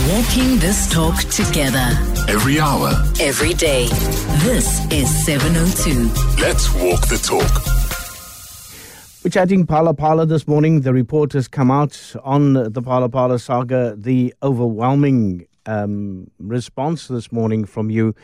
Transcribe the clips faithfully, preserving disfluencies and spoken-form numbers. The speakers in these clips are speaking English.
Walking this talk together. Every hour. Every day. This is seven oh two. Let's walk the talk. We're chatting Phala Phala this morning. The report has come out on the Phala Phala saga. The overwhelming um, response this morning from you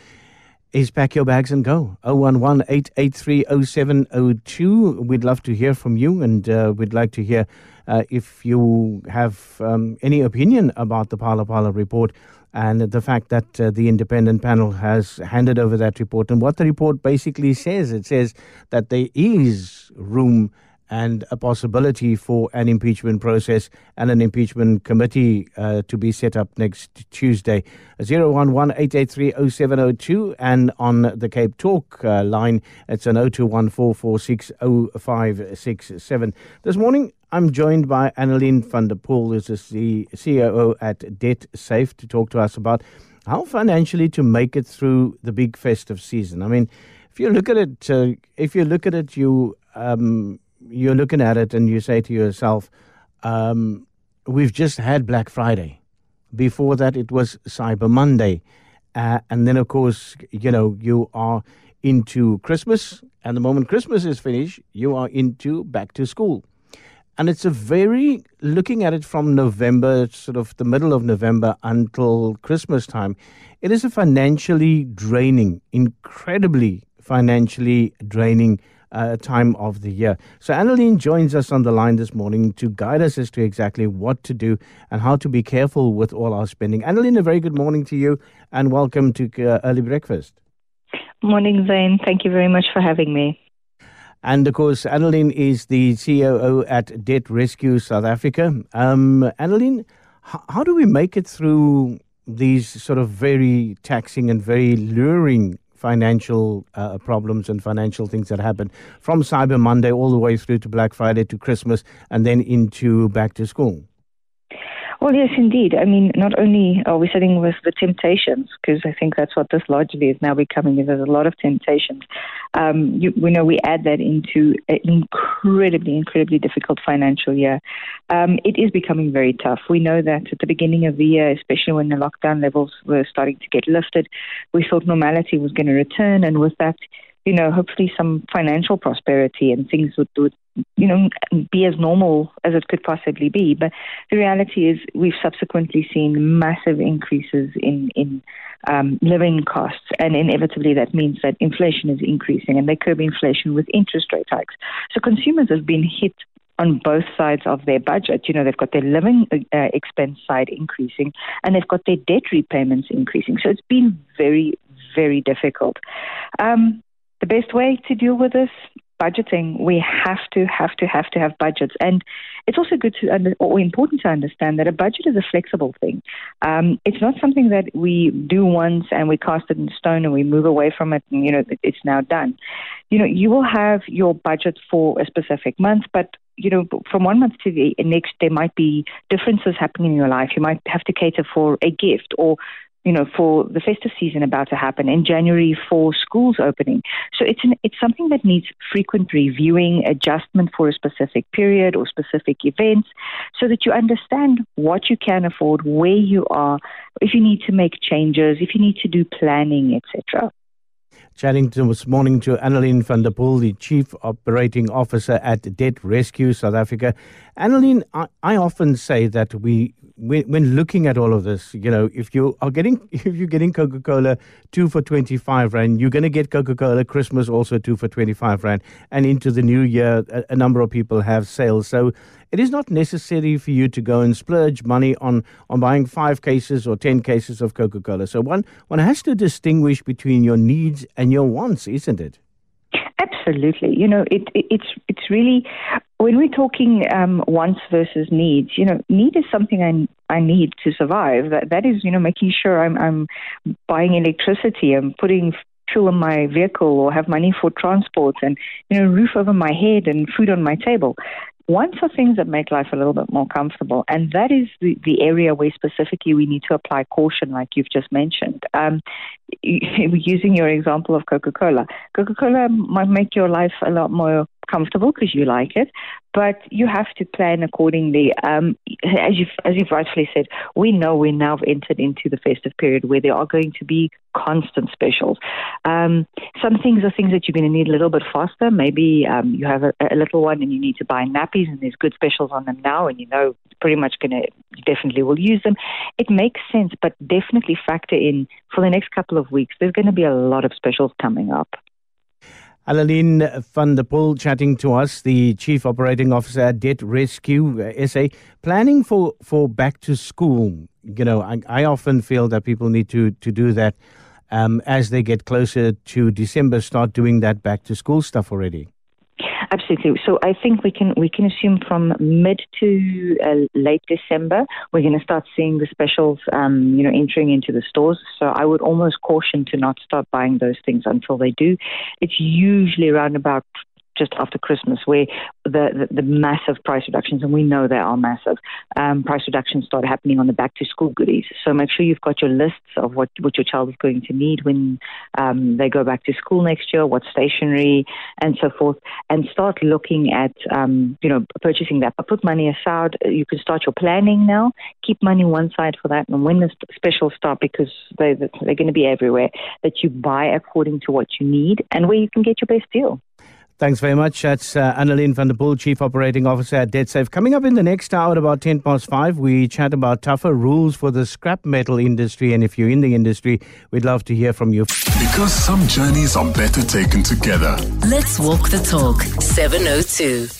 is pack your bags and go. oh one one, eight eight three, oh seven oh two. We'd love to hear from you, and uh, we'd like to hear uh, if you have um, any opinion about the Phala Phala report and the fact that uh, the independent panel has handed over that report. And what the report basically says, it says that there is room and a possibility for an impeachment process and an impeachment committee uh, to be set up next Tuesday. zero one one, eight eight three, oh seven oh two, and on the Cape Talk uh, line, it's an oh two one, four four six, oh five six seven. This morning, I'm joined by Annelien van der Poel, who's the C O O at Debt Safe, to talk to us about how financially to make it through the big festive season. I mean, if you look at it, uh, if you look at it, you... Um, you're looking at it and you say to yourself, um, we've just had Black Friday. Before that, it was Cyber Monday. Uh, and then, of course, you know, you are into Christmas. And the moment Christmas is finished, you are into back to school. And it's a very, looking at it from November, sort of the middle of November until Christmas time, it is a financially draining, incredibly financially draining Uh, time of the year. So Annelien joins us on the line this morning to guide us as to exactly what to do and how to be careful with all our spending. Annelien, a very good morning to you and welcome to uh, Early Breakfast. Morning, Zane. Thank you very much for having me. And of course, Annelien is the C O O at Debt Rescue South Africa. Um, Annelien, h- how do we make it through these sort of very taxing and very luring financial uh, problems and financial things that happen from Cyber Monday all the way through to Black Friday to Christmas and then into back to school? Well, yes, indeed. I mean, not only are we sitting with the temptations, because I think that's what this largely is now becoming, is there's a lot of temptations. Um, you, we know we add that into an incredibly, incredibly difficult financial year. Um, it is becoming very tough. We know that at the beginning of the year, especially when the lockdown levels were starting to get lifted, we thought normality was going to return, and with that, you know, hopefully some financial prosperity and things would, would, you know, be as normal as it could possibly be. But the reality is we've subsequently seen massive increases in, in um, living costs. And inevitably that means that inflation is increasing, and they curb inflation with interest rate hikes. So consumers have been hit on both sides of their budget. You know, they've got their living uh, expense side increasing, and they've got their debt repayments increasing. So it's been very, very difficult. Um, The best way to deal with this, budgeting. We have to, have to, have to have budgets. And it's also good to, under, or important to understand that a budget is a flexible thing. Um, it's not something that we do once and we cast it in stone and we move away from it and, you know, it's now done. You know, you will have your budget for a specific month, but you know, from one month to the next, there might be differences happening in your life. You might have to cater for a gift, or you know, for the festive season about to happen in January, for schools opening. So it's an, it's something that needs frequent reviewing, adjustment for a specific period or specific events, so that you understand what you can afford, where you are, if you need to make changes, if you need to do planning, et cetera. Chatting to this morning to Annelien van der Poel, the Chief Operating Officer at Debt Rescue South Africa. Annelien, I, I often say that we, when, when looking at all of this, you know, if you are getting, if you're getting Coca-Cola two for twenty-five rand, you're going to get Coca-Cola Christmas also two for twenty-five rand, and into the new year, a, a number of people have sales. So it is not necessary for you to go and splurge money on, on buying five cases or ten cases of Coca-Cola. So one, one has to distinguish between your needs and your wants, isn't it? Absolutely. You know, it, it, it's it's really, when we're talking um, wants versus needs, you know, need is something I, I need to survive. That That is, you know, making sure I'm, I'm buying electricity, I'm putting fuel in my vehicle, or have money for transport, and, you know, roof over my head and food on my table. Wants are things that make life a little bit more comfortable, and that is the, the area where specifically we need to apply caution, like you've just mentioned. Um, using your example of Coca-Cola, Coca-Cola might make your life a lot more comfortable because you like it, but you have to plan accordingly. Um, as you've, as you've rightfully said, we know we're now entered into the festive period where there are going to be constant specials. Um, some things are things that you're going to need a little bit faster. Maybe um, you have a, a little one and you need to buy nappies and there's good specials on them now and you know pretty much going to, you definitely will use them. It makes sense, but definitely factor in for the next couple of weeks, there's going to be a lot of specials coming up. Annelien van der Poel chatting to us, the Chief Operating Officer at Debt Rescue uh, S A. Planning for, for back to school. You know, I, I often feel that people need to, to do that um, as they get closer to December, start doing that back to school stuff already. Absolutely. So I think we can we can assume from mid to uh, late December, we're going to start seeing the specials, um, you know, entering into the stores. So I would almost caution to not start buying those things until they do. It's usually around about just after Christmas where the, the, the massive price reductions, and we know they are massive, um, price reductions start happening on the back-to-school goodies. So make sure you've got your lists of what, what your child is going to need when um, they go back to school next year, what stationery and so forth, and start looking at, um, you know, purchasing that. But put money aside. You can start your planning now. Keep money one side for that. And when the specials start, because they, they're going to be everywhere, that you buy according to what you need and where you can get your best deal. Thanks very much. That's uh, Annelien van der Poel, Chief Operating Officer at DebtSafe. Coming up in the next hour at about ten past five, we chat about tougher rules for the scrap metal industry. And if you're in the industry, we'd love to hear from you. Because some journeys are better taken together. Let's walk the talk. seven oh two.